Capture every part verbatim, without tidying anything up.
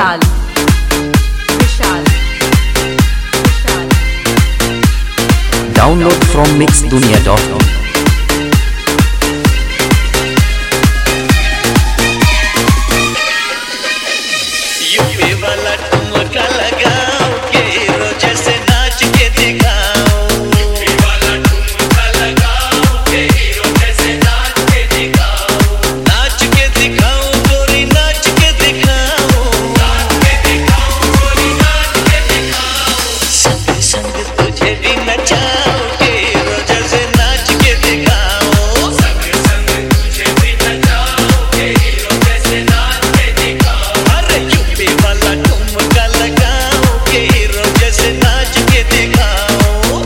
Vishal Vishal Vishal download from mix Dunia dot com. UP वाला ठुमका लगाओ के हीरो जैसे नाच के दिखाओ। यूपी वाला ठुमका लगाओ के हीरो जैसे नाच के दिखाओ। नाच के दिखाओ गोरी नाच के दिखाओ। नाच के दिखाओ गोरी नाच के दिखाओ। संग संग तुझे भी नचाओ के हीरो जैसे नाच के दिखाओ। संग संग तुझे भी नचाओ के हीरो जैसे नाच के दिखाओ। अरे यूपी वाला ठुमका लगाओ के हीरो जैसे नाच के दिखाओ।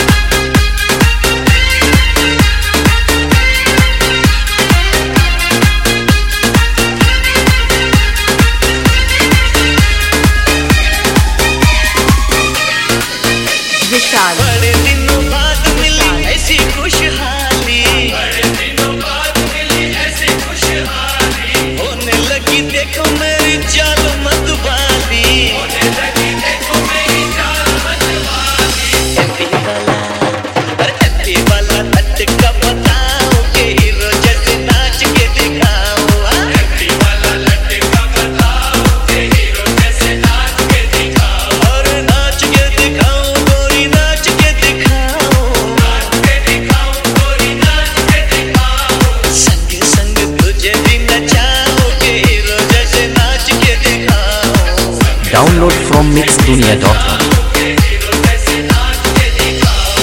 विशाल बड़े दिनों बाद मिली ऐसी खुशहाली। बड़े दिनों बाद मिली ऐसी खुशहाली। होने लगी देखो मेरी जान मतवाली। होने लगी देखो मेरी जान मतवाली। एपी वाला अरे एपी वाला लटका बताओ के हीरो जैसे नाच के दिखाओ। एपी वाला लटका बताओ के हीरो जैसे नाच के दिखाओ। और नाच के दिखाओ गोरी नाच के दिखाओ। नाच के दिखाओ गोरी नाच के दिखाओ। संग संग तुझे भी नचाओ के हीरो जैसे नाच के दिखाओ। Download from mix Dunia dot com. के हीरो जैसे नाच के दिखाओ।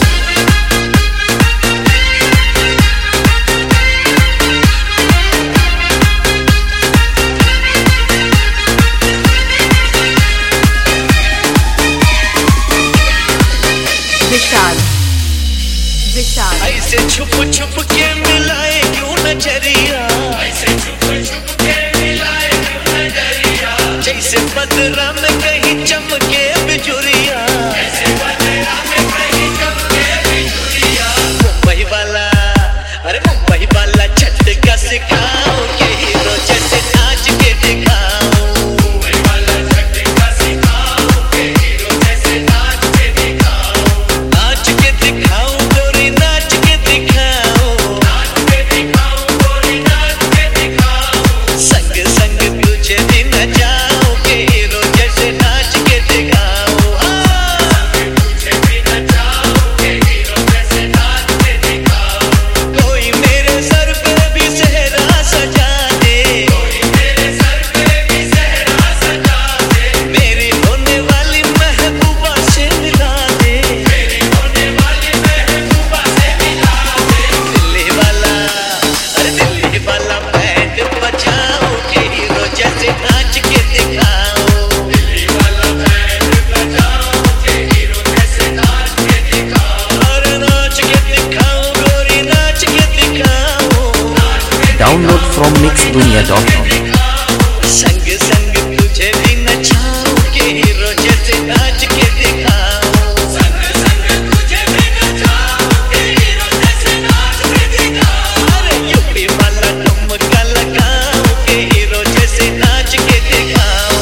विशाल विशाल ऐसे छुप छुप के मिलाए क्यों नजरिया। ऐसे छुप छुप के मिलाए क्यों नजरिया। जैसे बदरा में कहीं चमके बिजुरिया। जैसे बदरा में कहीं चमके बिजुरिया। मुंबई वाला अरे मुंबई वाला झटका सिखाओ के हीरो जैसे नाच के दिखाओ। मुंबई वाला झटका सिखाओ के हीरो जैसे नाच के दिखाओ। नाच के दिखाओ गोरी नाच के दिखाओ। नाच के दिखाओ गोरी नाच के दिखाओ। संग संग तुझे भी नचाओ के हीरो जैसे नाच के दिखाओ। संग तुझे भी नचाओ के हीरो जैसे नाच के दिखाओ। कोई मेरे सर पे भी सेहरा सजा दे। कोई मेरे सर पे भी सेहरा सजा दे। मेरी होने वाली महबूबा से मिला दे। मेरी होने वाली महबूबा से मिला दे। दिल्ली वाला अरे दिल्ली वाला बैंड बजाओ के हीरो जैसे नाच के दिखाओ। दिल्ली वाला बैंड बजाओ के हीरो जैसे नाच के दिखाओ। और नाच के दिखाओ गोरी नाच के दिखाओ। नाच के download from mix Dunia dot com. संग संग तुझे भी नचाओ के हीरो जैसे नाच के दिखाओ। संग संग तुझे भी नचाओ के हीरो जैसे नाच के दिखाओ। अरे यूपी वाला ठुमका लगाओ के हीरो जैसे नाच के दिखाओ।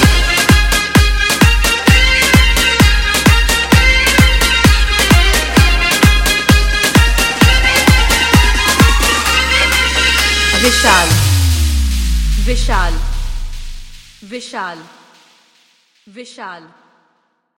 विशाल विशाल विशाल विशाल